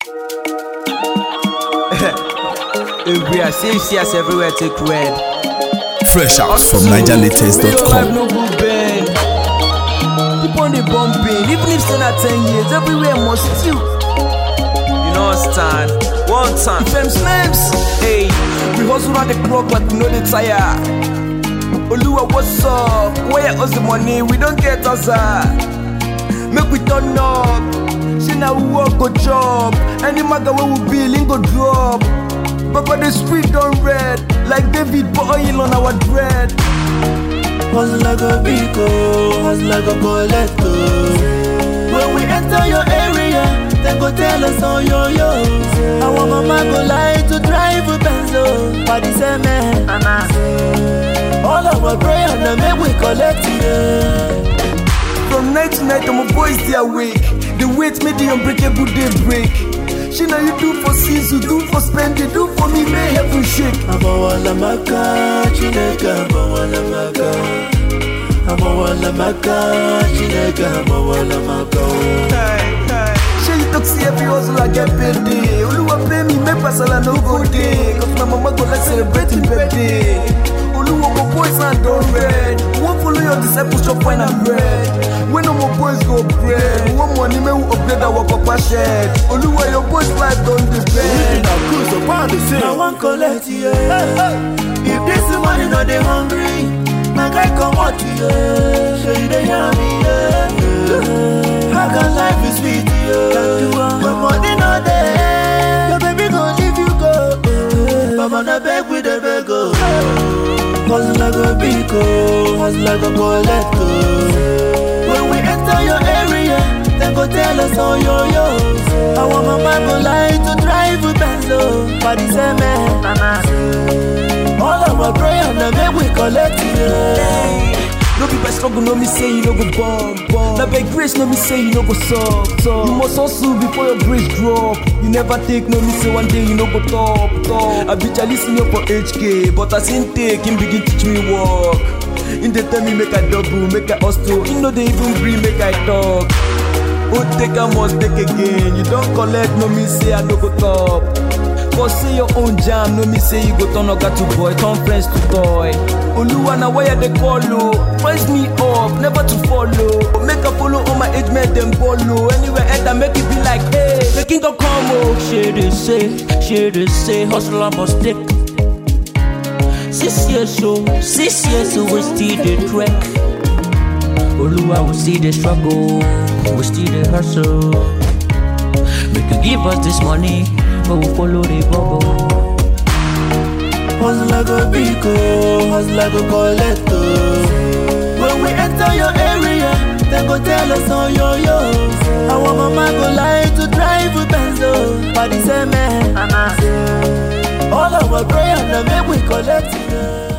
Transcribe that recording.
We are see us everywhere take red. Fresh out from NigerLatest.com. Keep on the bumping, even if it's not 10 years, everywhere must you. You know stand, one time. Fem Slims, hey, we hustle around the clock but we know the tire. Oluwa, what's up? Where us the money? We don't get us make we turn up. See now we work go job. Any maga where we bill go drop. But the street don't red. Like David put oil on our dread. Hustle like a Biko, hustle like a Coletto. When we enter your area, then go tell us all yo. Our mama go like to drive a Benzo. Party say man, all our prayer now make we collect it. From night to night, my boys they awake. The wait made the unbreakable day break. She know you do for season, do for spending, do for me, may heaven shake. Amawala maka, chineka, amawala maka. Amawala maka, chineka, amawala maka. She you talk see every hustle I get paid day. Oluwa pay me, make pasala no go day. Cause my mama go like celebrating birthday. Oluwa my boys and don't red. Won't follow your disciples, chop wine and bread. When no more boys go bread, one money may upgrade our papa shed. Oluwa your boys life don't depend. I want collect you. If this money not they hungry, my guy come out to you. Show you the yummy. How can life be sweet to you? When money not there, your baby gon' leave you go. Mama na beg with the beg go. Hustle like a Biko, hustle like a Coletto. When we enter your area, then go tell us all yo. Our mama go like to drive a Benzo. Party say man, all our prayer now make we collect it. No be by struggle, no me say you no go bomb. Now by grace, no me say you no go soft. You must hustle before your grace drop. You never take, no me say one day you no go top. I be listen up for HK, but as in take, him begin teach me work. In the tell me make I double, make I hustle. You know they even breathe, make I talk. Oh take I must take again. You don't collect, no me say I no go top. But say your own jam, no me say you go turn oga to boy, turn friends to toy. Oluwa na why they call you? Rise me up, never to follow. Make a follow on my age, make them follow. Anywhere enter, make it be like, hey, the king of combo. Share they say, hustler must take. 6 years so we still the trek. Oluwa we see the struggle, we still the hustle. Make you give us this money, but we follow the bubble. Hustle like a Biko, hustle like a Coletto. When we enter your area, then go tell us all yo. Our mama go like to drive a Benzo. Party say man, all our prayer now make we collect it.